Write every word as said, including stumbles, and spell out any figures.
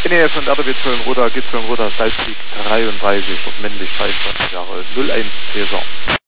N E F und R D W Zollenroda, Gitzelnroda, Salzweg dreiunddreißig, dort männlich dreiundzwanzig Jahre alt, null eins Cäsar.